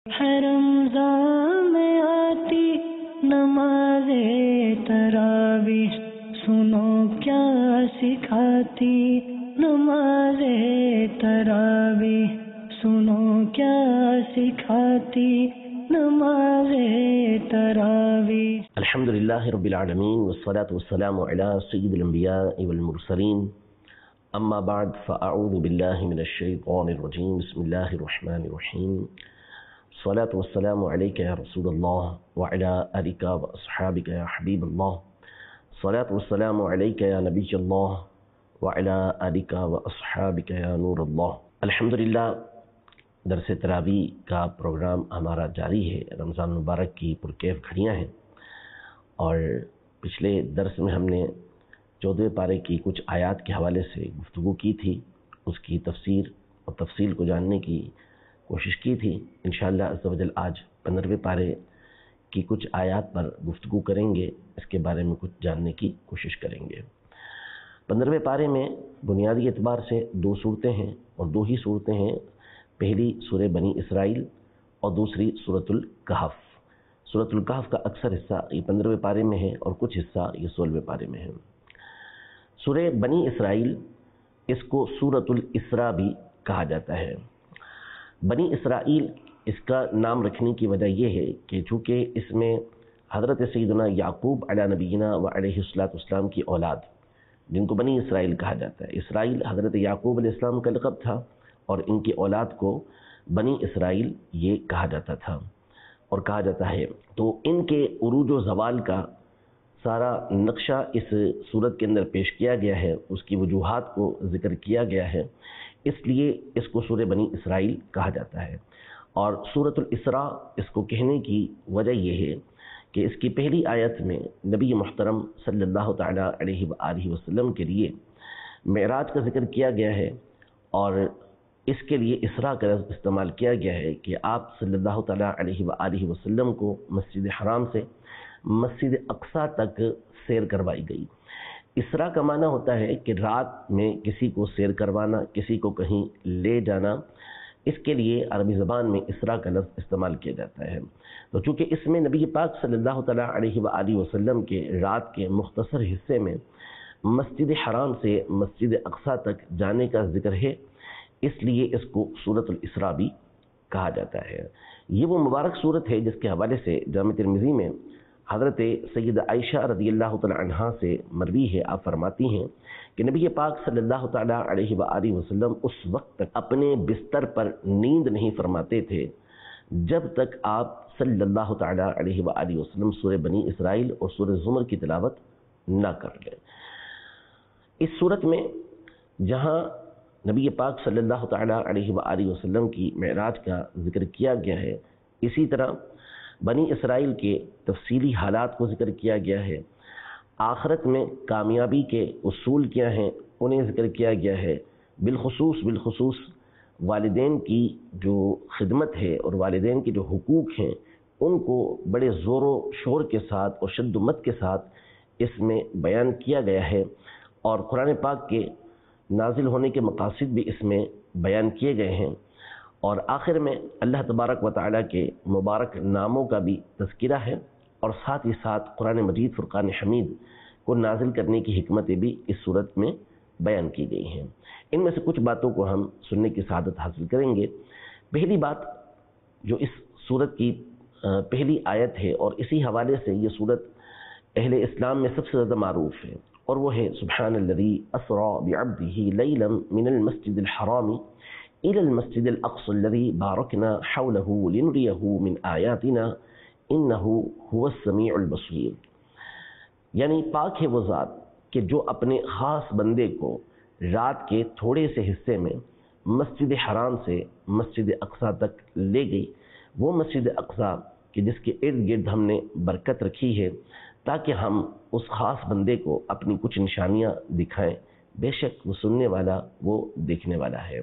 ہے رمضان میں آتی نماز تراویح، سنو کیا سکھاتی نماز تراویح، سنو کیا سکھاتی نماز تراویح۔ الحمد للہ رب العالمین والصلاة والسلام علی سید الانبیاء والمرسلین، اما بعد فاعوذ باللہ من الشیطان الرجیم، بسم اللہ الرحمن الرحیم، الصلاة والسلام علیک یا رسول اللہ وعلی آلک واصحابک یا حبیب اللہ، الصلاة والسلام علیک یا نبی اللہ وعلی آلک واصحابک یا نور اللہ۔ الحمدللہ درس تراویح کا پروگرام ہمارا جاری ہے۔ رمضان مبارک کی پرکیف گھڑیاں ہیں، اور پچھلے درس میں ہم نے 14ویں پارے کی کچھ آیات کے حوالے سے گفتگو کی تھی، اس کی تفسیر اور تفصیل کو جاننے کی کوشش کی تھی۔ انشاءاللہ عز و جل آج 15ویں پارے کی کچھ آیات پر گفتگو کریں گے، اس کے بارے میں کچھ جاننے کی کوشش کریں گے۔ 15ویں پارے میں بنیادی اعتبار سے 2 صورتیں ہیں، اور 2 ہی صورتیں ہیں۔ پہلی سورہ بنی اسرائیل اور دوسری سورۃ الکہف۔ سورۃ الکہف کا اکثر حصہ یہ 15ویں پارے میں ہے، اور کچھ حصہ یہ 16ویں پارے میں ہے۔ سورہ بنی اسرائیل، اس کو سورۃ الاسراء بھی کہا جاتا ہے۔ بنی اسرائیل اس کا نام رکھنے کی وجہ یہ ہے کہ چونکہ اس میں حضرت سیدنا یعقوب علیہ نبینا و علیہ السلام کی اولاد، جن کو بنی اسرائیل کہا جاتا ہے۔ اسرائیل حضرت یعقوب علیہ السلام کا لقب تھا، اور ان کی اولاد کو بنی اسرائیل یہ کہا جاتا تھا اور کہا جاتا ہے۔ تو ان کے عروج و زوال کا سارا نقشہ اس صورت کے اندر پیش کیا گیا ہے، اس کی وجوہات کو ذکر کیا گیا ہے، اس لیے اس کو سورہ بنی اسرائیل کہا جاتا ہے۔ اور سورۃ الاسراء اس کو کہنے کی وجہ یہ ہے کہ اس کی پہلی آیت میں نبی محترم صلی اللہ تعالی علیہ وآلہ وسلم کے لیے معراج کا ذکر کیا گیا ہے، اور اس کے لیے اسراء کا لفظ استعمال کیا گیا ہے کہ آپ صلی اللہ تعالیٰ علیہ وآلہ وسلم کو مسجد حرام سے مسجد اقصیٰ تک سیر کروائی گئی۔ اسراء کا معنی ہوتا ہے کہ رات میں کسی کو سیر کروانا، کسی کو کہیں لے جانا۔ اس کے لیے عربی زبان میں اسراء کا لفظ استعمال کیا جاتا ہے۔ تو چونکہ اس میں نبی پاک صلی اللہ تعالیٰ علیہ وآلہ وسلم کے رات کے مختصر حصے میں مسجد حرام سے مسجد اقصیٰ تک جانے کا ذکر ہے، اس لیے اس کو سورۃ الاسراء بھی کہا جاتا ہے۔ یہ وہ مبارک صورت ہے جس کے حوالے سے جامع ترمذی میں حضرت سیدہ عائشہ رضی اللہ تعالی عنہا سے مروی ہے، آپ فرماتی ہیں کہ نبی پاک صلی اللہ تعالیٰ علیہ وآلہ وسلم اس وقت تک اپنے بستر پر نیند نہیں فرماتے تھے جب تک آپ صلی اللہ تعالیٰ علیہ وآلہ وسلم سورہ بنی اسرائیل اور سورہ زمر کی تلاوت نہ کر لیں۔ اس صورت میں جہاں نبی پاک صلی اللہ تعالیٰ علیہ وآلہ وسلم کی معراج کا ذکر کیا گیا ہے، اسی طرح بنی اسرائیل کے تفصیلی حالات کو ذکر کیا گیا ہے۔ آخرت میں کامیابی کے اصول کیا ہیں انہیں ذکر کیا گیا ہے۔ بالخصوص والدین کی جو خدمت ہے اور والدین کے جو حقوق ہیں ان کو بڑے زور و شور کے ساتھ اور شد و مت کے ساتھ اس میں بیان کیا گیا ہے، اور قرآن پاک کے نازل ہونے کے مقاصد بھی اس میں بیان کیے گئے ہیں، اور آخر میں اللہ تبارک و تعالیٰ کے مبارک ناموں کا بھی تذکرہ ہے، اور ساتھ ہی ساتھ قرآن مجید فرقان حمید کو نازل کرنے کی حکمتیں بھی اس صورت میں بیان کی گئی ہیں۔ ان میں سے کچھ باتوں کو ہم سننے کی سعادت حاصل کریں گے۔ پہلی بات جو اس صورت کی پہلی آیت ہے، اور اسی حوالے سے یہ صورت اہل اسلام میں سب سے زیادہ معروف ہے، اور وہ ہے سبحان الذی اسری بعبدہ لیلا من المسجد الحرام الى المسجد الاقصى الذي باركنا حوله لنريه من آیاتنا انه هو السمیع البصیر، یعنی پاک ہے وہ ذات کہ جو اپنے خاص بندے کو رات کے تھوڑے سے حصے میں مسجد حرام سے مسجد اقصیٰ تک لے گئی، وہ مسجد اقصیٰ کہ جس کے ارد گرد ہم نے برکت رکھی ہے تاکہ ہم اس خاص بندے کو اپنی کچھ نشانیاں دکھائیں۔ بے شک وہ سننے والا، وہ دیکھنے والا ہے۔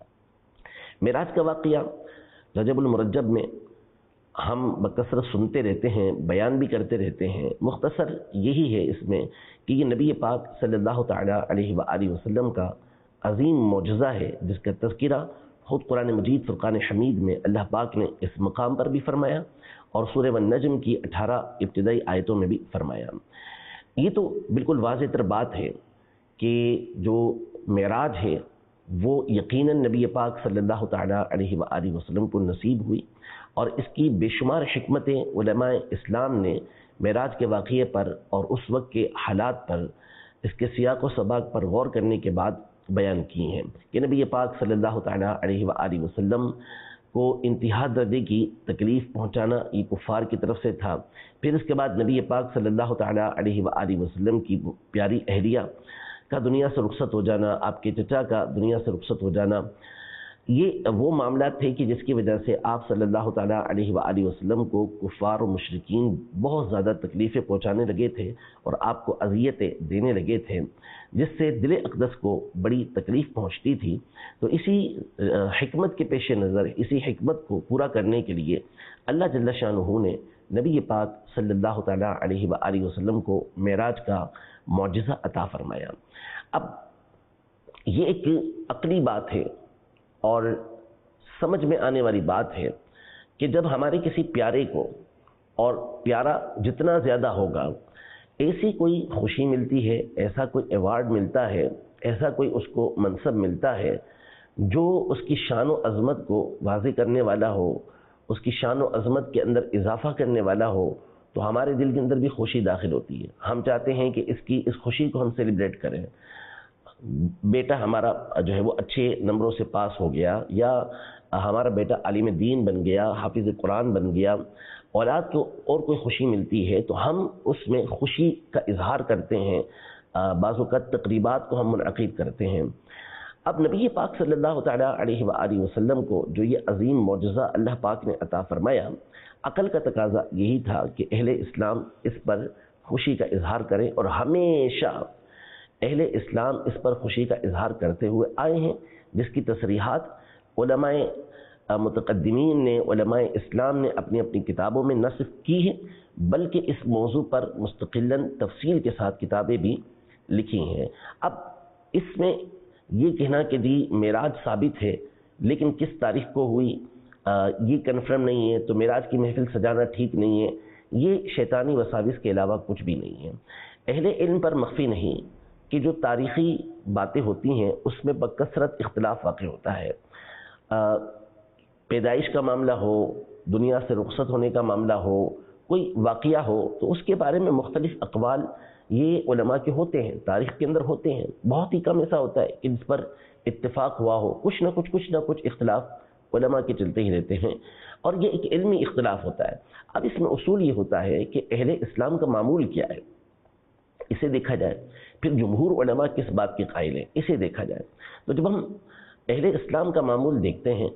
معراج کا واقعہ رجب المرجب میں ہم بکثرت سنتے رہتے ہیں، بیان بھی کرتے رہتے ہیں۔ مختصر یہی ہے اس میں کہ یہ نبی پاک صلی اللہ تعالیٰ علیہ وآلہ وسلم کا عظیم معجزہ ہے، جس کا تذکرہ خود قرآن مجید فرقان حمید میں اللہ پاک نے اس مقام پر بھی فرمایا اور سورہ والنجم کی 18 ابتدائی آیتوں میں بھی فرمایا۔ یہ تو بالکل واضح تر بات ہے کہ جو معراج ہے وہ یقیناً نبی پاک صلی اللہ تعالیٰ علیہ وآلہ وسلم کو نصیب ہوئی، اور اس کی بے شمار حکمتیں علماء اسلام نے معراج کے واقعے پر اور اس وقت کے حالات پر، اس کے سیاق و سباق پر غور کرنے کے بعد بیان کی ہیں کہ نبی پاک صلی اللہ تعالیٰ علیہ وآلہ وسلم کو انتہا درجے کی تکلیف پہنچانا یہ کفار کی طرف سے تھا۔ پھر اس کے بعد نبی پاک صلی اللہ تعالیٰ علیہ وآلہ وسلم کی پیاری اہلیہ کا دنیا سے رخصت ہو جانا، آپ کے چچا کا دنیا سے رخصت ہو جانا، یہ وہ معاملات تھے کہ جس کی وجہ سے آپ صلی اللہ تعالیٰ علیہ وآلہ وسلم کو کفار و مشرکین بہت زیادہ تکلیفیں پہنچانے لگے تھے اور آپ کو اذیتیں دینے لگے تھے، جس سے دل اقدس کو بڑی تکلیف پہنچتی تھی۔ تو اسی حکمت کے پیش نظر، اسی حکمت کو پورا کرنے کے لیے اللہ جل شانہ نے نبی پاک صلی اللہ تعالیٰ علیہ وآلہ وسلم کو معراج کا معجزہ عطا فرمایا۔ اب یہ ایک عقلی بات ہے اور سمجھ میں آنے والی بات ہے کہ جب ہمارے کسی پیارے کو، اور پیارا جتنا زیادہ ہوگا، ایسی کوئی خوشی ملتی ہے، ایسا کوئی ایوارڈ ملتا ہے، ایسا کوئی اس کو منصب ملتا ہے جو اس کی شان و عظمت کو واضح کرنے والا ہو، اس کی شان و عظمت کے اندر اضافہ کرنے والا ہو، تو ہمارے دل کے اندر بھی خوشی داخل ہوتی ہے۔ ہم چاہتے ہیں کہ اس خوشی کو ہم سیلیبریٹ کریں۔ بیٹا ہمارا جو ہے وہ اچھے نمبروں سے پاس ہو گیا، یا ہمارا بیٹا عالم دین بن گیا، حافظ قرآن بن گیا، اولاد کو اور کوئی خوشی ملتی ہے تو ہم اس میں خوشی کا اظہار کرتے ہیں، بعض اوقات تقریبات کو ہم منعقد کرتے ہیں۔ اب نبی پاک صلی اللہ تعالیٰ علیہ وآلہ وسلم کو جو یہ عظیم معجزہ اللہ پاک نے عطا فرمایا، عقل کا تقاضا یہی تھا کہ اہل اسلام اس پر خوشی کا اظہار کریں، اور ہمیشہ اہل اسلام اس پر خوشی کا اظہار کرتے ہوئے آئے ہیں، جس کی تصریحات علماء متقدمین نے، علماء اسلام نے اپنی اپنی کتابوں میں نہ صرف کی ہے بلکہ اس موضوع پر مستقلاً تفصیل کے ساتھ کتابیں بھی لکھی ہیں۔ اب اس میں یہ کہنا کہ جی معراج ثابت ہے لیکن کس تاریخ کو ہوئی یہ کنفرم نہیں ہے، تو معراج کی محفل سجانا ٹھیک نہیں ہے، یہ شیطانی وساوس کے علاوہ کچھ بھی نہیں ہے۔ اہل علم پر مخفی نہیں کہ جو تاریخی باتیں ہوتی ہیں اس میں بکثرت اختلاف واقع ہوتا ہے۔ پیدائش کا معاملہ ہو، دنیا سے رخصت ہونے کا معاملہ ہو، کوئی واقعہ ہو، تو اس کے بارے میں مختلف اقوال یہ علماء کے ہوتے ہیں، تاریخ کے اندر ہوتے ہیں۔ بہت ہی کم ایسا ہوتا ہے کہ جس پر اتفاق ہوا ہو، کچھ نہ کچھ اختلاف علماء کے چلتے ہی رہتے ہیں، اور یہ ایک علمی اختلاف ہوتا ہے۔ اب اس میں اصول یہ ہوتا ہے کہ اہل اسلام کا معمول کیا ہے، اسے دیکھا جائے، پھر جمہور علماء کس بات کے قائل ہیں، اسے دیکھا جائے۔ تو جب ہم اہل اسلام کا معمول دیکھتے ہیں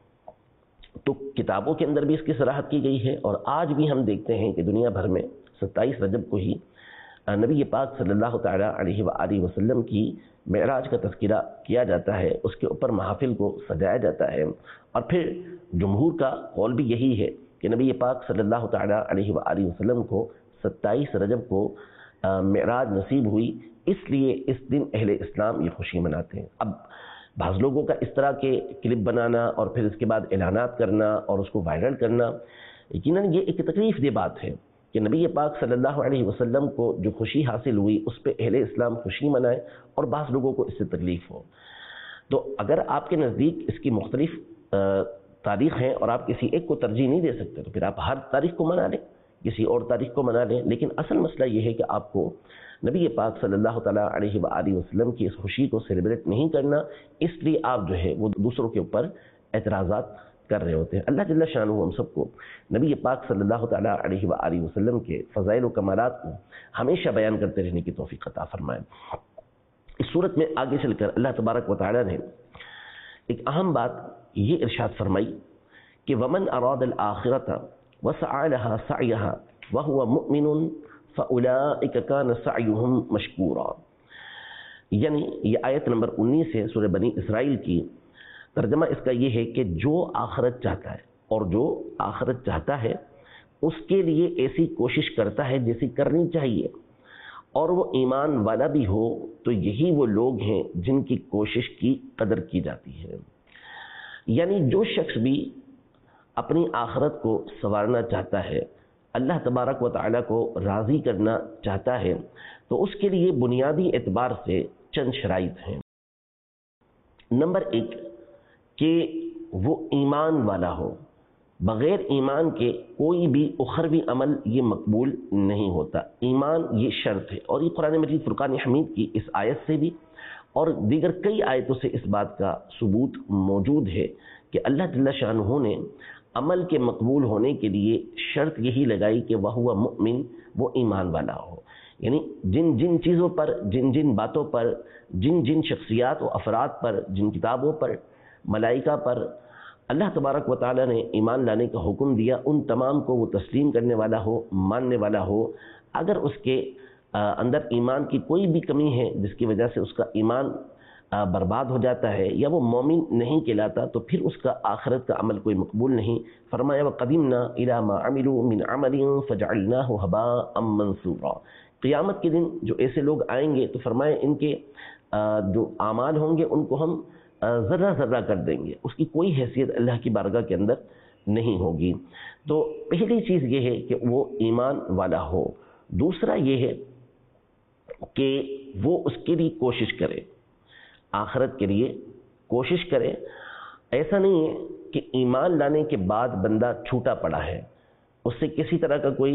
تو کتابوں کے اندر بھی اس کی صراحت کی گئی ہے، اور آج بھی ہم دیکھتے ہیں کہ دنیا بھر میں 27 رجب کو ہی نبی پاک صلی اللہ تعالیٰ علیہ وآلہ وسلم کی معراج کا تذکرہ کیا جاتا ہے، اس کے اوپر محافل کو سجایا جاتا ہے، اور پھر جمہور کا قول بھی یہی ہے کہ نبی پاک صلی اللہ تعالیٰ علیہ وآلہ وسلم کو 27 رجب کو معراج نصیب ہوئی، اس لیے اس دن اہل اسلام یہ خوشی مناتے ہیں۔ اب بعض لوگوں کا اس طرح کے کلپ بنانا اور پھر اس کے بعد اعلانات کرنا اور اس کو وائرل کرنا، یقیناً یہ ایک تکلیف دہ بات ہے کہ نبی پاک صلی اللہ علیہ وسلم کو جو خوشی حاصل ہوئی اس پہ اہل اسلام خوشی منائے اور بعض لوگوں کو اس سے تکلیف ہو۔ تو اگر آپ کے نزدیک اس کی مختلف تاریخ ہیں اور آپ کسی ایک کو ترجیح نہیں دے سکتے تو پھر آپ ہر تاریخ کو منا لیں، کسی اور تاریخ کو منا لیں، لیکن اصل مسئلہ یہ ہے کہ آپ کو نبی پاک صلی اللہ تعالیٰ علیہ وآلہ وسلم کی اس خوشی کو سیلیبریٹ نہیں کرنا، اس لیے آپ جو ہے وہ دوسروں کے اوپر اعتراضات کر رہے ہوتے ہیں۔ اللہ جل شانہ ہم سب کو نبی پاک صلی اللہ تعالیٰ علیہ وآلہ وسلم کے فضائل و کمالات کو ہمیشہ بیان کرتے رہنے کی توفیق عطا فرمائے۔ اس صورت میں آگے چل کر اللہ تبارک و تعالیٰ نے ایک اہم بات یہ ارشاد فرمائی کہ وَمَنْ أَرَادَ الْآخِرَةَ وَسَعَى لَهَا سَعْيَهَا وَهُوَ مُؤْمِنٌ فَأُولَئِكَ كَانَ سَعْيُهُمْ مَشْكُورًا، یعنی یہ آیت نمبر 19 ہے سورہ بنی اسرائیل کی۔ ترجمہ اس کا یہ ہے کہ جو آخرت چاہتا ہے اور جو آخرت چاہتا ہے اس کے لیے ایسی کوشش کرتا ہے جیسی کرنی چاہیے، اور وہ ایمان والا بھی ہو تو یہی وہ لوگ ہیں جن کی کوشش کی قدر کی جاتی ہے۔ یعنی جو شخص بھی اپنی آخرت کو سنوارنا چاہتا ہے، اللہ تبارک و تعالیٰ کو راضی کرنا چاہتا ہے، تو اس کے لیے بنیادی اعتبار سے چند شرائط ہیں۔ نمبر 1 کہ وہ ایمان والا ہو، بغیر ایمان کے کوئی بھی اخروی عمل یہ مقبول نہیں ہوتا۔ ایمان یہ شرط ہے، اور یہ قرآن مجید فرقان حمید کی اس آیت سے بھی اور دیگر کئی آیتوں سے اس بات کا ثبوت موجود ہے کہ اللہ جل شانہ نے عمل کے مقبول ہونے کے لیے شرط یہی لگائی کہ وہو مؤمن، وہ ایمان والا ہو۔ یعنی جن جن چیزوں پر، جن جن باتوں پر، جن جن شخصیات و افراد پر، جن کتابوں پر، ملائکہ پر اللہ تبارک و تعالیٰ نے ایمان لانے کا حکم دیا، ان تمام کو وہ تسلیم کرنے والا ہو، ماننے والا ہو۔ اگر اس کے اندر ایمان کی کوئی بھی کمی ہے جس کی وجہ سے اس کا ایمان برباد ہو جاتا ہے یا وہ مومن نہیں کہلاتا، تو پھر اس کا آخرت کا عمل کوئی مقبول نہیں۔ فرمایا وَقَدِمْنَا إِلَى مَا عَمِلُوا مِنْ عَمَلٍ فَجَعَلْنَاهُ هَبَاءً مَنْثُورًا۔ قیامت کے دن جو ایسے لوگ آئیں گے تو فرمایا ان کے جو اعمال ہوں گے ان کو ہم ذرہ ذرہ کر دیں گے، اس کی کوئی حیثیت اللہ کی بارگاہ کے اندر نہیں ہوگی۔ تو پہلی چیز یہ ہے کہ وہ ایمان والا ہو۔ دوسرا یہ ہے کہ وہ اس کے لیے کوشش کرے، آخرت کے لیے کوشش کرے۔ ایسا نہیں ہے کہ ایمان لانے کے بعد بندہ چھوٹا پڑا ہے، اس سے کسی طرح کا کوئی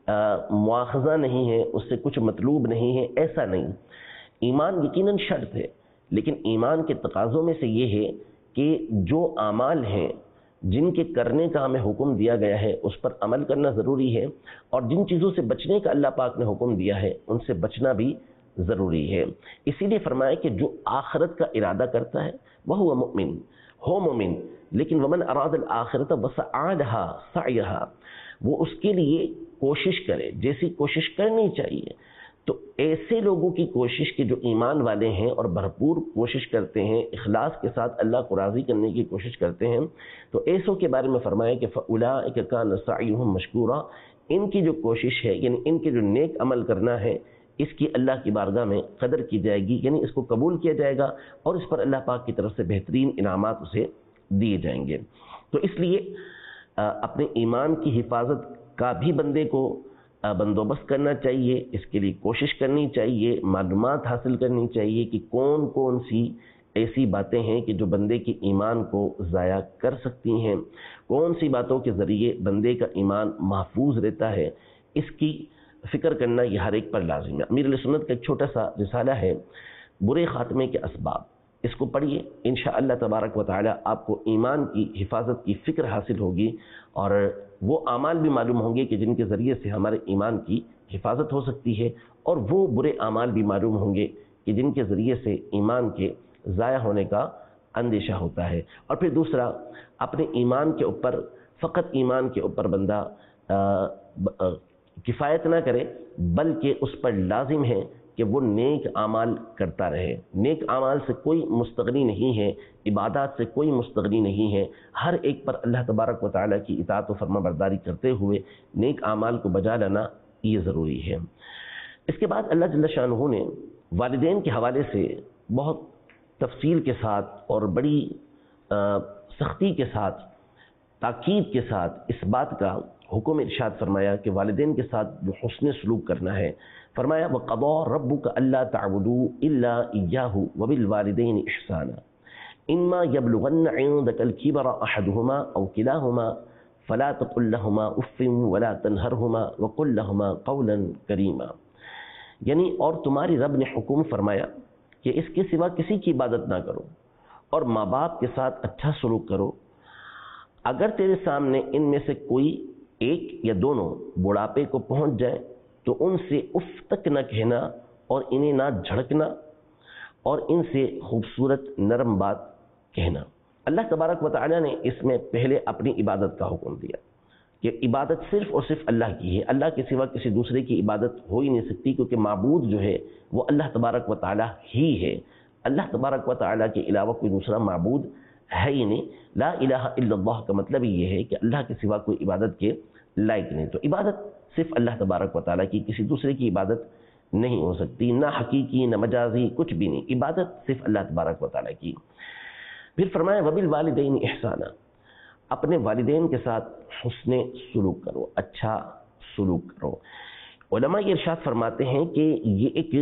مواخذہ نہیں ہے، اس سے کچھ مطلوب نہیں ہے، ایسا نہیں۔ ایمان یقیناً شرط ہے، لیکن ایمان کے تقاضوں میں سے یہ ہے کہ جو اعمال ہیں جن کے کرنے کا ہمیں حکم دیا گیا ہے اس پر عمل کرنا ضروری ہے، اور جن چیزوں سے بچنے کا اللہ پاک نے حکم دیا ہے ان سے بچنا بھی ضروری ہے۔ اسی لیے فرمایا کہ جو آخرت کا ارادہ کرتا ہے وہ مؤمن ہو، مومن، لیکن ومن اراد الآخرۃ وسعی لها سعیھا، وہ اس کے لیے کوشش کرے جیسی کوشش کرنی چاہیے۔ تو ایسے لوگوں کی کوشش کے جو ایمان والے ہیں اور بھرپور کوشش کرتے ہیں، اخلاص کے ساتھ اللہ کو راضی کرنے کی کوشش کرتے ہیں، تو ایسوں کے بارے میں فرمایا کہ فَأُولَٰئِکَ کَانَ سَعْیُهُم مَشْکُورًا، ان کی جو کوشش ہے، یعنی ان کے جو نیک عمل کرنا ہے، اس کی اللہ کی بارگاہ میں قدر کی جائے گی، یعنی اس کو قبول کیا جائے گا اور اس پر اللہ پاک کی طرف سے بہترین انعامات اسے دیے جائیں گے۔ تو اس لیے اپنے ایمان کی حفاظت کا بھی بندے کو بندوبست کرنا چاہیے، اس کے لیے کوشش کرنی چاہیے، معلومات حاصل کرنی چاہیے کہ کون کون سی ایسی باتیں ہیں کہ جو بندے کے ایمان کو ضائع کر سکتی ہیں، کون سی باتوں کے ذریعے بندے کا ایمان محفوظ رہتا ہے، اس کی فکر کرنا یہ ہر ایک پر لازم ہے۔ امیر علیہ سنت کا ایک چھوٹا سا رسالہ ہے برے خاتمے کے اسباب، اس کو پڑھیے، انشاءاللہ تبارک و تعالی آپ کو ایمان کی حفاظت کی فکر حاصل ہوگی، اور وہ اعمال بھی معلوم ہوں گے کہ جن کے ذریعے سے ہمارے ایمان کی حفاظت ہو سکتی ہے، اور وہ برے اعمال بھی معلوم ہوں گے کہ جن کے ذریعے سے ایمان کے ضائع ہونے کا اندیشہ ہوتا ہے۔ اور پھر دوسرا، اپنے ایمان کے اوپر، فقط ایمان کے اوپر بندہ کفایت نہ کرے، بلکہ اس پر لازم ہے کہ وہ نیک اعمال کرتا رہے۔ نیک اعمال سے کوئی مستغنی نہیں ہے، عبادات سے کوئی مستغنی نہیں ہے، ہر ایک پر اللہ تبارک و تعالیٰ کی اطاعت و فرما برداری کرتے ہوئے نیک اعمال کو بجا لانا یہ ضروری ہے۔ اس کے بعد اللہ جل شانہ نے والدین کے حوالے سے بہت تفصیل کے ساتھ اور بڑی سختی کے ساتھ، تاکید کے ساتھ اس بات کا حکم ارشاد فرمایا کہ والدین کے ساتھ جو حسن سلوک کرنا ہے۔ فرمایا وَقَضَىٰ رَبُّكَ أَلَّا تَعْبُدُوا إِلَّا إِيَّاهُ وَبِالْوَالِدَيْنِ إِحْسَانًا إِمَّا يَبْلُغَنَّ عِندَكَ الْكِبَرَ أَحَدُهُمَا أَوْ كِلَاهُمَا فَلَا تَقُل لَّهُمَا أُفٍّ وَلَا تَنْهَرْهُمَا وَقُل لَّهُمَا قَوْلًا كَرِيمًا، یعنی اور تمہاری رب نے حکم فرمایا کہ اس کے سوا کسی کی عبادت نہ کرو اور ماں باپ کے ساتھ اچھا سلوک کرو۔ اگر تیرے سامنے ان میں سے کوئی ایک یا دونوں بڑھاپے کو پہنچ جائے تو ان سے اف تک نہ کہنا اور انہیں نہ جھڑکنا اور ان سے خوبصورت نرم بات کہنا۔ اللہ تبارک و تعالیٰ نے اس میں پہلے اپنی عبادت کا حکم دیا کہ عبادت صرف اور صرف اللہ کی ہے، اللہ کے سوا کسی دوسرے کی عبادت ہو ہی نہیں سکتی، کیونکہ معبود جو ہے وہ اللہ تبارک و تعالیٰ ہی ہے۔ اللہ تبارک و تعالیٰ کے علاوہ کوئی دوسرا معبود ہے ہی نہیں۔ لا الہ الا اللہ کا مطلب یہ ہے کہ اللہ کے سوا کوئی عبادت کے لائق نہیں۔ تو عبادت صرف اللہ تبارک و تعالیٰ کی، کسی دوسرے کی عبادت نہیں ہو سکتی، نہ حقیقی نہ مجازی، کچھ بھی نہیں، عبادت صرف اللہ تبارک و تعالیٰ کی۔ پھر فرمایا وبالوالدین احسانا، اپنے والدین کے ساتھ حسن سلوک کرو، اچھا سلوک کرو۔ علماء یہ ارشاد فرماتے ہیں کہ یہ ایک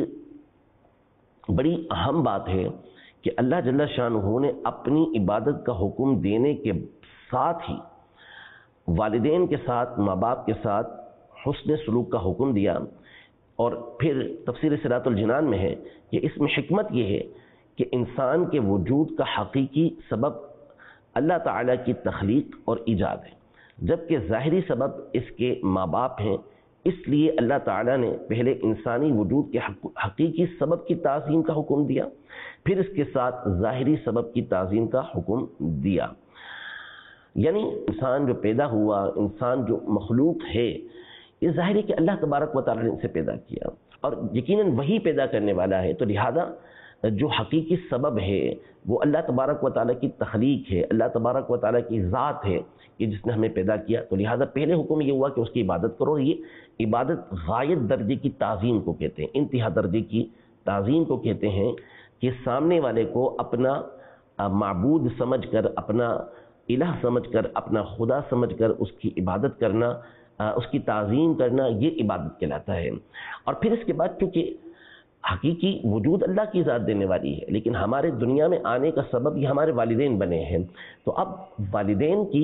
بڑی اہم بات ہے کہ اللہ جل شانہ نے اپنی عبادت کا حکم دینے کے ساتھ ہی والدین کے ساتھ، ماں باپ کے ساتھ حسن سلوک کا حکم دیا۔ اور پھر تفسیر صراط الجنان میں ہے کہ اس میں حکمت یہ ہے کہ انسان کے وجود کا حقیقی سبب اللہ تعالیٰ کی تخلیق اور ایجاد ہے، جبکہ ظاہری سبب اس کے ماں باپ ہیں۔ اس لیے اللہ تعالیٰ نے پہلے انسانی وجود کے حقیقی سبب کی تعظیم کا حکم دیا، پھر اس کے ساتھ ظاہری سبب کی تعظیم کا حکم دیا۔ یعنی انسان جو پیدا ہوا، انسان جو مخلوق ہے، یہ ظاہر ہے کہ اللہ تبارک و تعالیٰ نے اسے پیدا کیا اور یقیناً وہی پیدا کرنے والا ہے، تو لہذا جو حقیقی سبب ہے وہ اللہ تبارک و تعالیٰ کی تخلیق ہے، اللہ تبارک و تعالیٰ کی ذات ہے کہ جس نے ہمیں پیدا کیا۔ تو لہذا پہلے حکم یہ ہوا کہ اس کی عبادت کرو۔ یہ عبادت غایت درجے کی تعظیم کو کہتے ہیں، انتہا درجے کی تعظیم کو کہتے ہیں کہ سامنے والے کو اپنا معبود سمجھ کر، اپنا الہ سمجھ کر، اپنا خدا سمجھ کر اس کی عبادت کرنا، اس کی تعظیم کرنا، یہ عبادت کہلاتا ہے۔ اور پھر اس کے بعد چونکہ حقیقی وجود اللہ کی ذات دینے والی ہے، لیکن ہمارے دنیا میں آنے کا سبب یہ ہمارے والدین بنے ہیں، تو اب والدین کی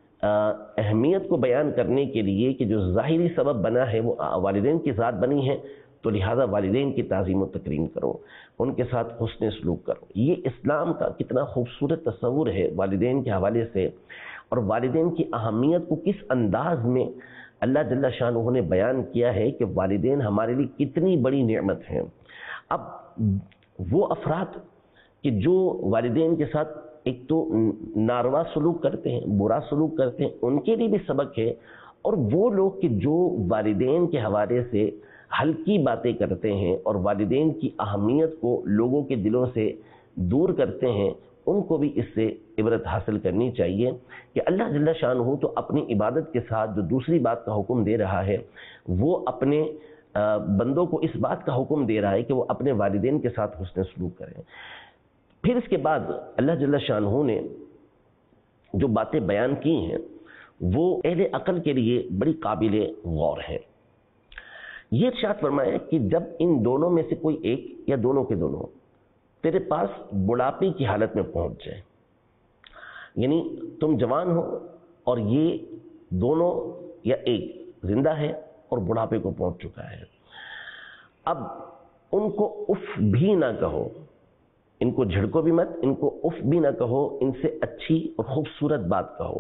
اہمیت کو بیان کرنے کے لیے کہ جو ظاہری سبب بنا ہے وہ والدین کی ذات بنی ہے، تو لہذا والدین کی تعظیم و تکریم کرو، ان کے ساتھ حسن سلوک کرو۔ یہ اسلام کا کتنا خوبصورت تصور ہے والدین کے حوالے سے، اور والدین کی اہمیت کو کس انداز میں اللہ جل شانہ نے بیان کیا ہے کہ والدین ہمارے لیے کتنی بڑی نعمت ہیں۔ اب وہ افراد کہ جو والدین کے ساتھ ایک تو ناروا سلوک کرتے ہیں، برا سلوک کرتے ہیں، ان کے لیے بھی سبق ہے، اور وہ لوگ کہ جو والدین کے حوالے سے ہلکی باتیں کرتے ہیں اور والدین کی اہمیت کو لوگوں کے دلوں سے دور کرتے ہیں، ان کو بھی اس سے عبرت حاصل کرنی چاہیے کہ اللہ جل شانہ تو اپنی عبادت کے ساتھ جو دوسری بات کا حکم دے رہا ہے، وہ اپنے بندوں کو اس بات کا حکم دے رہا ہے کہ وہ اپنے والدین کے ساتھ حسن سلوک کریں۔ پھر اس کے بعد اللہ جل شانہ نے جو باتیں بیان کی ہیں وہ اہل عقل کے لیے بڑی قابل غور ہے۔ یہ ارشاد فرمایا کہ جب ان دونوں میں سے کوئی ایک یا دونوں کے دونوں تیرے پاس بڑھاپے کی حالت میں پہنچ جائے، یعنی تم جوان ہو اور یہ دونوں یا ایک زندہ ہے اور بڑھاپے کو پہنچ چکا ہے، اب ان کو اف بھی نہ کہو، ان کو جھڑکو بھی مت، ان کو اف بھی نہ کہو، ان سے اچھی اور خوبصورت بات کہو۔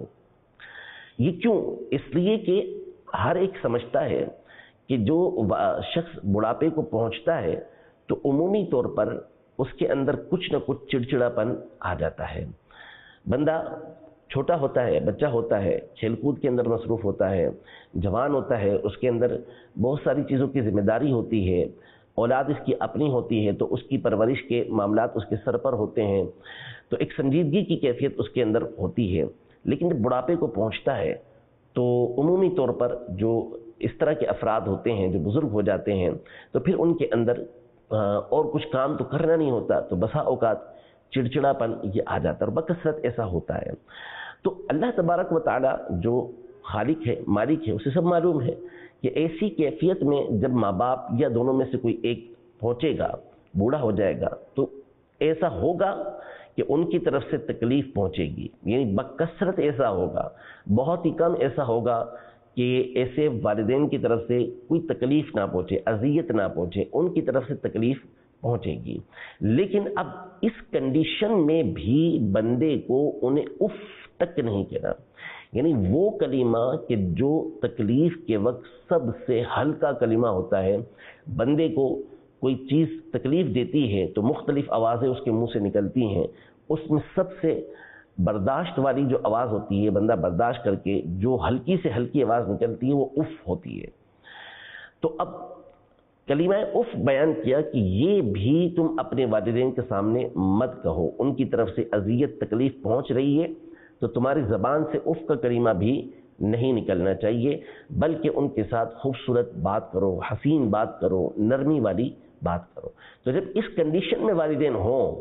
یہ کیوں؟ اس لیے کہ ہر ایک سمجھتا ہے کہ جو شخص بڑھاپے کو پہنچتا ہے تو عمومی طور پر اس کے اندر کچھ نہ کچھ چڑچڑاپن آ جاتا ہے۔ بندہ چھوٹا ہوتا ہے، بچہ ہوتا ہے، کھیل کود کے اندر مصروف ہوتا ہے، جوان ہوتا ہے، اس کے اندر بہت ساری چیزوں کی ذمہ داری ہوتی ہے، اولاد اس کی اپنی ہوتی ہے تو اس کی پرورش کے معاملات اس کے سر پر ہوتے ہیں، تو ایک سنجیدگی کی کیفیت اس کے اندر ہوتی ہے۔ لیکن جب بڑھاپے کو پہنچتا ہے تو عمومی طور پر جو اس طرح کے افراد ہوتے ہیں جو بزرگ ہو جاتے ہیں تو پھر ان کے اندر اور کچھ کام تو کرنا نہیں ہوتا، تو بسا اوقات چڑچڑاپن یہ آ جاتا ہے، اور بکثرت ایسا ہوتا ہے۔ تو اللہ تبارک و تعالی جو خالق ہے، مالک ہے، اسے سب معلوم ہے کہ ایسی کیفیت میں جب ماں باپ یا دونوں میں سے کوئی ایک پہنچے گا، بوڑھا ہو جائے گا، تو ایسا ہوگا کہ ان کی طرف سے تکلیف پہنچے گی، یعنی بکثرت ایسا ہوگا، بہت ہی کم ایسا ہوگا کہ ایسے والدین کی طرف سے کوئی تکلیف نہ پہنچے، اذیت نہ پہنچے، ان کی طرف سے تکلیف پہنچے گی۔ لیکن اب اس کنڈیشن میں بھی بندے کو انہیں اف تک نہیں کہنا، یعنی وہ کلمہ کہ جو تکلیف کے وقت سب سے ہلکا کلمہ ہوتا ہے۔ بندے کو کوئی چیز تکلیف دیتی ہے تو مختلف آوازیں اس کے منہ سے نکلتی ہیں، اس میں سب سے برداشت والی جو آواز ہوتی ہے، بندہ برداشت کر کے جو ہلکی سے ہلکی آواز نکلتی ہے وہ اف ہوتی ہے۔ تو اب کلمہ اف بیان کیا کہ یہ بھی تم اپنے والدین کے سامنے مت کہو، ان کی طرف سے اذیت تکلیف پہنچ رہی ہے تو تمہاری زبان سے اف کا کلمہ بھی نہیں نکلنا چاہیے، بلکہ ان کے ساتھ خوبصورت بات کرو، حسین بات کرو، نرمی والی بات کرو۔ تو جب اس کنڈیشن میں والدین ہوں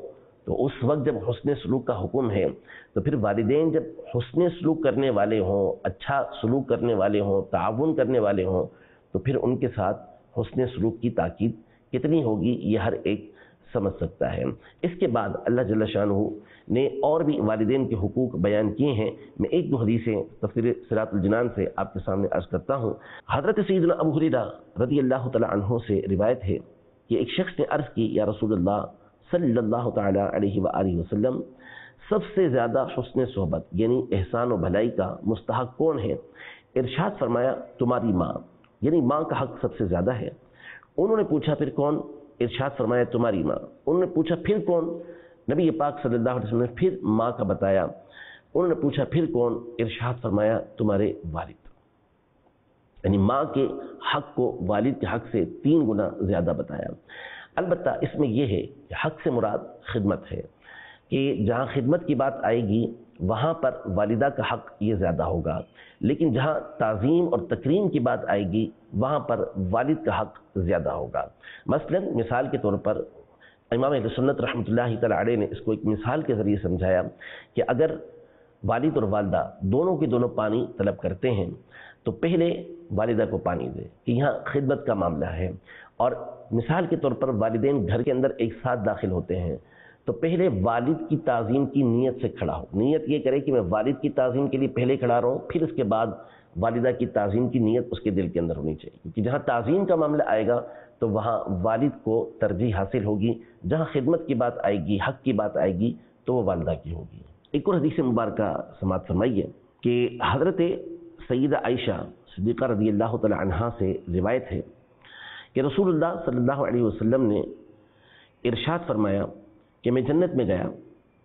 تو اس وقت جب حسن سلوک کا حکم ہے تو پھر والدین جب حسن سلوک کرنے والے ہوں، اچھا سلوک کرنے والے ہوں، تعاون کرنے والے ہوں، تو پھر ان کے ساتھ حسن سلوک کی تاکید کتنی ہوگی یہ ہر ایک سمجھ سکتا ہے۔ اس کے بعد اللہ جل شانہ نے اور بھی والدین کے حقوق بیان کیے ہیں۔ میں ایک دو حدیثیں تفسیر صراط الجنان سے آپ کے سامنے عرض کرتا ہوں۔ حضرت سیدنا ابو ہریرہ رضی اللہ تعالی عنہ سے روایت ہے کہ ایک شخص نے عرض کی، یا رسول اللہ صلی اللہ تعالی علیہ وآلہ وسلم، سب سے زیادہ حسن صحبت یعنی احسان و بھلائی کا مستحق کون ہے؟ ارشاد فرمایا تمہاری ماں، یعنی ماں کا حق سب سے زیادہ ہے۔ انہوں نے پوچھا پھر کون؟ ارشاد فرمایا تمہاری ماں۔ انہوں نے پوچھا پھر کون؟ نبی پاک صلی اللہ علیہ وسلم نے پھر ماں کا بتایا۔ انہوں نے پوچھا پھر کون؟ ارشاد فرمایا تمہارے والد۔ یعنی ماں کے حق کو والد کے حق سے 3 گنا زیادہ بتایا۔ البتہ اس میں یہ ہے کہ حق سے مراد خدمت ہے، کہ جہاں خدمت کی بات آئے گی وہاں پر والدہ کا حق یہ زیادہ ہوگا، لیکن جہاں تعظیم اور تکریم کی بات آئے گی وہاں پر والد کا حق زیادہ ہوگا۔ مثلا مثال کے طور پر امام اہل سنت رحمۃ اللہ تعالی علیہ نے اس کو ایک مثال کے ذریعے سمجھایا کہ اگر والد اور والدہ دونوں کے دونوں پانی طلب کرتے ہیں تو پہلے والدہ کو پانی دے، کہ یہاں خدمت کا معاملہ ہے، اور مثال کے طور پر والدین گھر کے اندر ایک ساتھ داخل ہوتے ہیں تو پہلے والد کی تعظیم کی نیت سے کھڑا ہو، نیت یہ کرے کہ میں والد کی تعظیم کے لیے پہلے کھڑا رہوں، پھر اس کے بعد والدہ کی تعظیم کی نیت اس کے دل کے اندر ہونی چاہیے، کیونکہ جہاں تعظیم کا معاملہ آئے گا تو وہاں والد کو ترجیح حاصل ہوگی، جہاں خدمت کی بات آئے گی، حق کی بات آئے گی تو وہ والدہ کی ہوگی۔ ایک اور حدیث مبارکہ سماعت فرمائیے کہ حضرت سیدہ عائشہ صدیقہ رضی اللہ تعالی عنہا سے روایت ہے کہ رسول اللہ صلی اللہ علیہ وسلم نے ارشاد فرمایا کہ میں جنت میں گیا،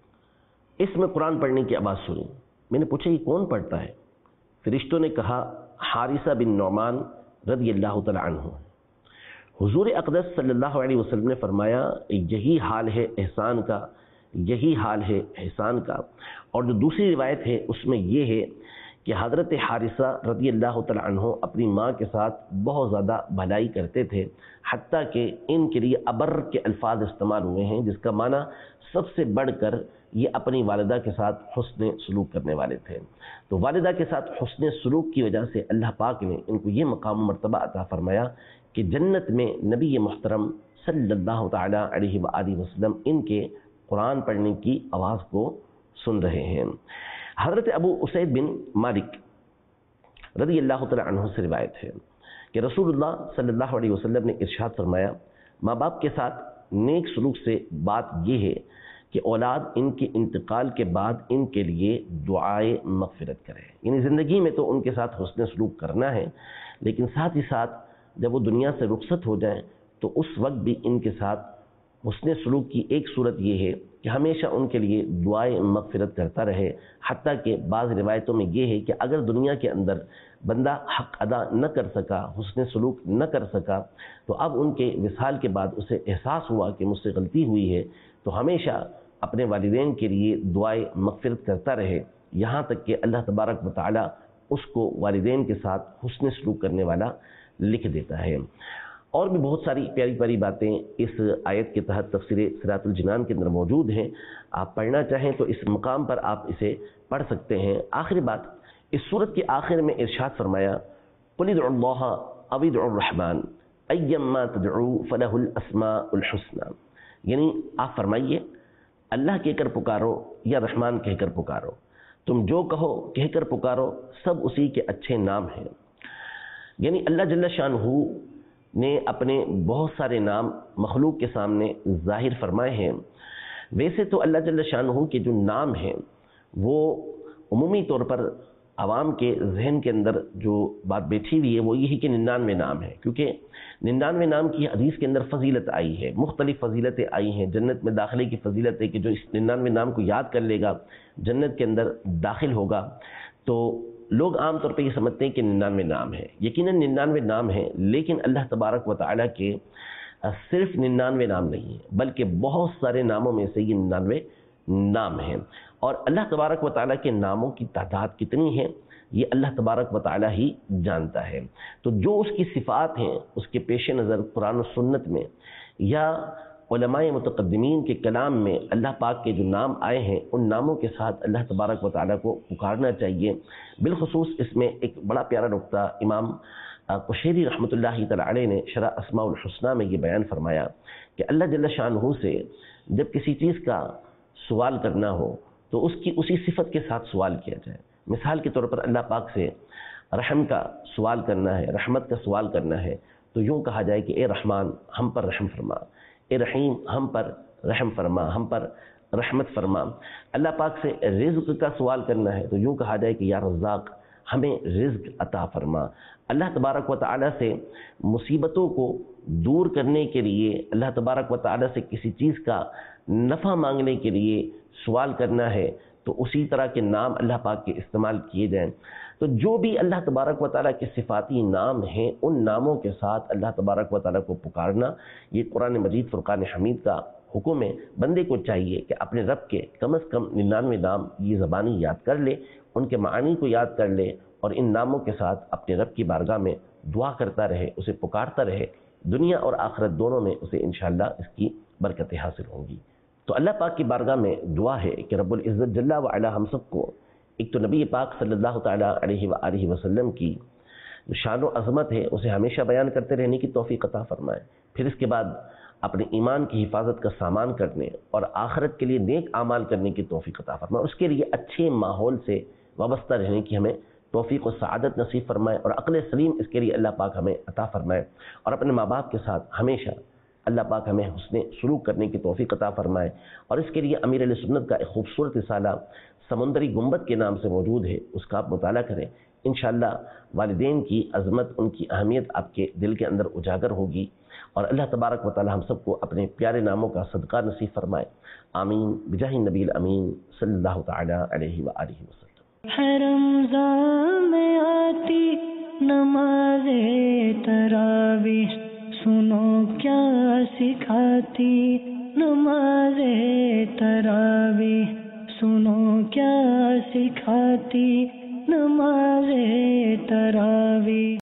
اس میں قرآن پڑھنے کی آواز سنی، میں نے پوچھا یہ کون پڑھتا ہے؟ فرشتوں نے کہا حارثہ بن نعمان رضی اللہ تعالی عنہ۔ حضور اقدس صلی اللہ علیہ وسلم نے فرمایا یہی حال ہے احسان کا، یہی حال ہے احسان کا۔ اور جو دوسری روایت ہے اس میں یہ ہے کہ حضرت حارثہ رضی اللہ تعالی عنہ اپنی ماں کے ساتھ بہت زیادہ بھلائی کرتے تھے، حتیٰ کہ ان کے لیے ابر کے الفاظ استعمال ہوئے ہیں، جس کا معنی سب سے بڑھ کر یہ اپنی والدہ کے ساتھ حسن سلوک کرنے والے تھے۔ تو والدہ کے ساتھ حسن سلوک کی وجہ سے اللہ پاک نے ان کو یہ مقام و مرتبہ عطا فرمایا کہ جنت میں نبی محترم صلی اللہ تعالی علیہ وآلہ وسلم ان کے قرآن پڑھنے کی آواز کو سن رہے ہیں۔ حضرت ابو اسید بن مالک رضی اللہ تعالی عنہ سے روایت ہے کہ رسول اللہ صلی اللہ علیہ وسلم نے ارشاد فرمایا ماں باپ کے ساتھ نیک سلوک سے بات یہ ہے کہ اولاد ان کے انتقال کے بعد ان کے لیے دعائے مغفرت کرے، یعنی زندگی میں تو ان کے ساتھ حسن سلوک کرنا ہے، لیکن ساتھ ہی ساتھ جب وہ دنیا سے رخصت ہو جائیں تو اس وقت بھی ان کے ساتھ حسن سلوک کی ایک صورت یہ ہے کہ ہمیشہ ان کے لیے دعائے مغفرت کرتا رہے، حتیٰ کہ بعض روایتوں میں یہ ہے کہ اگر دنیا کے اندر بندہ حق ادا نہ کر سکا، حسن سلوک نہ کر سکا، تو اب ان کے وصال کے بعد اسے احساس ہوا کہ مجھ سے غلطی ہوئی ہے، تو ہمیشہ اپنے والدین کے لیے دعائے مغفرت کرتا رہے، یہاں تک کہ اللہ تبارک و تعالی اس کو والدین کے ساتھ حسن سلوک کرنے والا لکھ دیتا ہے۔ اور بھی بہت ساری پیاری پیاری باتیں اس آیت کے تحت تفسیر صراط الجنان کے اندر موجود ہیں، آپ پڑھنا چاہیں تو اس مقام پر آپ اسے پڑھ سکتے ہیں۔ آخری بات، اس سورت کے آخر میں ارشاد فرمایا قُلِ ادْعُوا اللَّهَ أَوِ ادْعُوا الرَّحْمَنَ أَيَّمَّا تَدْعُوا فَلَهُ الْأَسْمَاءُ الْحُسْنَى، یعنی آپ فرمائیے اللہ کہہ کر پکارو یا رحمان کہہ کر پکارو، تم جو کہو کہہ کر پکارو، سب اسی کے اچھے نام ہیں۔ یعنی اللہ جل شانہ نے اپنے بہت سارے نام مخلوق کے سامنے ظاہر فرمائے ہیں۔ ویسے تو اللہ جل شانہ کے جو نام ہیں وہ عمومی طور پر عوام کے ذہن کے اندر جو بات بیٹھی ہوئی ہے وہ یہی کہ 99 نام ہے، کیونکہ 99 نام کی حدیث کے اندر فضیلت آئی ہے، مختلف فضیلتیں آئی ہیں۔ جنت میں داخلے کی فضیلت ہے کہ جو اس 99 نام کو یاد کر لے گا جنت کے اندر داخل ہوگا۔ تو لوگ عام طور پہ یہ سمجھتے ہیں کہ 99 نام ہے، یقیناً 99 نام ہیں، لیکن اللہ تبارک و تعالیٰ کے صرف 99 نام نہیں ہیں، بلکہ بہت سارے ناموں میں سے یہ 99 نام ہیں، اور اللہ تبارک و تعالیٰ کے ناموں کی تعداد کتنی ہے یہ اللہ تبارک و تعالیٰ ہی جانتا ہے۔ تو جو اس کی صفات ہیں اس کے پیش نظر قرآن و سنت میں یا علماء متقدمین کے کلام میں اللہ پاک کے جو نام آئے ہیں ان ناموں کے ساتھ اللہ تبارک و تعالیٰ کو پکارنا چاہیے۔ بالخصوص اس میں ایک بڑا پیارا نقطہ امام قشیری رحمۃ اللہ تعالی علیہ نے شرح اسماء الحسنہ میں یہ بیان فرمایا کہ اللہ جل شانہ سے جب کسی چیز کا سوال کرنا ہو تو اس کی اسی صفت کے ساتھ سوال کیا جائے۔ مثال کے طور پر اللہ پاک سے رحم کا سوال کرنا ہے، رحمت کا سوال کرنا ہے، تو یوں کہا جائے کہ اے رحمان ہم پر رحم فرما، اے رحیم ہم پر رحم فرما، ہم پر رحمت فرما۔ اللہ پاک سے رزق کا سوال کرنا ہے تو یوں کہا جائے کہ یا رزاق ہمیں رزق عطا فرما۔ اللہ تبارک و تعالیٰ سے مصیبتوں کو دور کرنے کے لیے، اللہ تبارک و تعالیٰ سے کسی چیز کا نفع مانگنے کے لیے سوال کرنا ہے تو اسی طرح کے نام اللہ پاک کے استعمال کیے جائیں۔ تو جو بھی اللہ تبارک و تعالیٰ کے صفاتی نام ہیں ان ناموں کے ساتھ اللہ تبارک و تعالیٰ کو پکارنا، یہ قرآن مجید فرقان حمید کا حکم ہے۔ بندے کو چاہیے کہ اپنے رب کے کم از کم 99 نام یہ زبانی یاد کر لے، ان کے معانی کو یاد کر لے اور ان ناموں کے ساتھ اپنے رب کی بارگاہ میں دعا کرتا رہے، اسے پکارتا رہے، دنیا اور آخرت دونوں میں اسے انشاءاللہ اس کی برکتیں حاصل ہوں گی۔ تو اللہ پاک کی بارگاہ میں دعا ہے کہ رب العزت جل وعلا ہم سب کو ایک تو نبی پاک صلی اللہ تعالیٰ علیہ وآلہ وسلم کی جو شان و عظمت ہے اسے ہمیشہ بیان کرتے رہنے کی توفیق عطا فرمائے، پھر اس کے بعد اپنے ایمان کی حفاظت کا سامان کرنے اور آخرت کے لیے نیک اعمال کرنے کی توفیق عطا فرمائے، اس کے لیے اچھے ماحول سے وابستہ رہنے کی ہمیں توفیق و سعادت نصیب فرمائے اور عقل سلیم اس کے لیے اللہ پاک ہمیں عطا فرمائے، اور اپنے ماں باپ کے ساتھ ہمیشہ اللہ پاک ہمیں حسن سلوک کرنے کی توفیق عطا فرمائے۔ اور اس کے لیے امیر علیہ سنت کا ایک خوبصورت رسالہ سمندری گنبد کے نام سے موجود ہے، اس کا آپ مطالعہ کریں، انشاءاللہ والدین کی عظمت، ان کی اہمیت آپ کے دل کے اندر اجاگر ہوگی، اور اللہ تبارک و تعالی ہم سب کو اپنے پیارے ناموں کا صدقہ نصیب فرمائے۔ آمین بجاہ نبی الامین صلی اللہ تعالی علیہ وآلہ وسلم۔ ہے رمضان میں آتی نماز تراویح، سنو کیا سکھاتی نماز تراویح، سنو کیا سکھاتی نماز تراویح۔